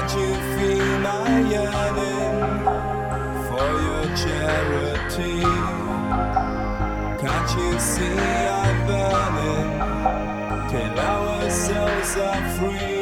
Can't you feel my yearning for your charity? Can't you see I'm burning till our souls are free?